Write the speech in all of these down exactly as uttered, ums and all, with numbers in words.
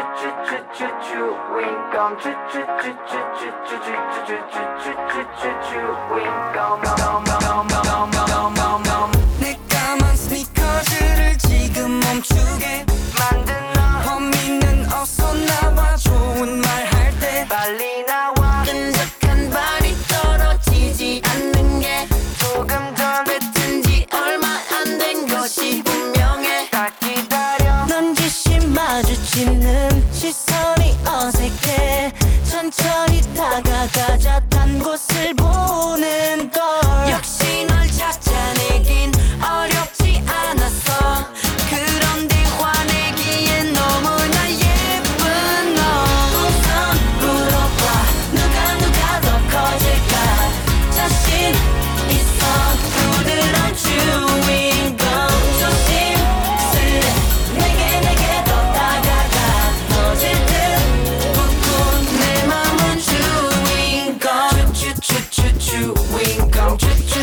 내 까만 스니커즈를 지금 멈추게 만든 너 범인은 어서 나와 좋은 말 할 때 빨리 나와 끈적한 발이 떨어지지 않는 게 조금 전 뱉은 지 얼마 안 된 것이 분명해 다 기다려 넌지시 마주치는 시선이 어색해 천천히 다가가자 딴 곳을 보는 걸 역시 널 찾아내긴 어렵지 않았어 그런데 화내기엔 너무나 예쁜 너 우선 물어봐 누가 누가 더 커질까 자신 있어 부드러운 주인공 조심스레 내게 내게 더 다가가 터질 듯 부푼 내 맘은 주인공 주주주주 주인공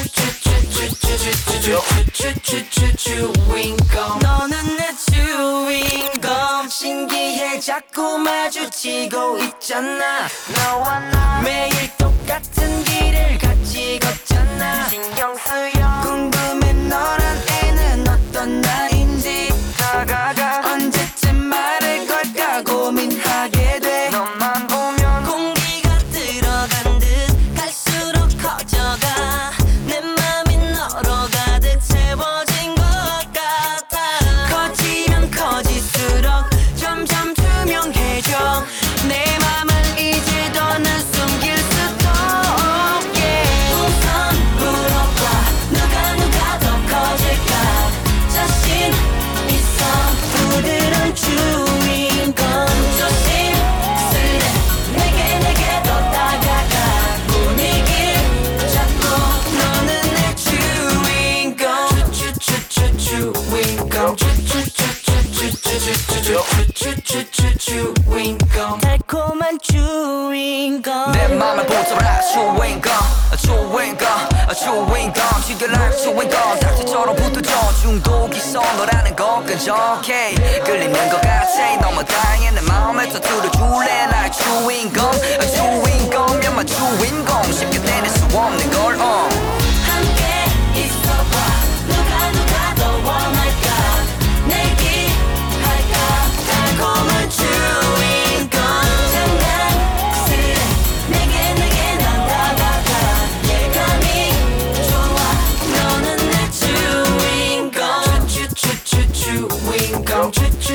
주주주주주주주주주주주 주인공 너는 내 주인공 신기해 자꾸 마주치고 있잖아 너와 나 매일 똑같은 길을 같이 걷잖아 신경 쓰여 궁금해 너란 애는 어떤 나인지 다가가 언제쯤 말을 걸까 고민하게 돼 너만 보면 공기가 들어간 듯 갈수록 커져가 내 맘이 너로 가득 채워진 것 같아 커지면 커질수록 점점 투명해져 내 맘을 이제 더는 숨길 수도 없게 우선 물어봐 누가 누가 더 커질까 자신 있어 부드러운 주인공 조심스레 내게 내게 더 다가가 분위기를 잡고 너는 내 주인공 주주주주 주인공 주주주주주주주주주주 주인공 달콤한 주인공 내 맘을 붙잡아라 주인공 주인공 주인공 지겨라 주인공 닥치처럼 붙어줘 중독이 선호라는 것 끈적해 끌리는 것 같아 너무 다양해 내 마음을 터뜨려 줄래 나의 주인공 주인공 연마 주인공 쉽게 내릴 수 없는 걸 uh. 함께 있어봐 누가 누가 더 원할까 내기 할까 달콤한 주인공 장난스레 내게 내게 난 다가가 예감이 좋아 너는 내 주인공 주주주주 주인공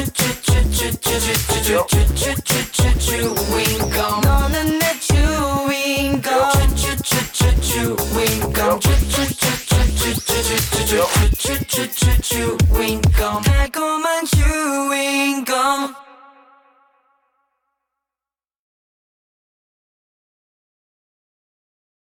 주주주주주주주주주주주 주인공 너는 내 주인공 주주주주 주인공 주주주주주주주주주주 주인공 달콤한 주인공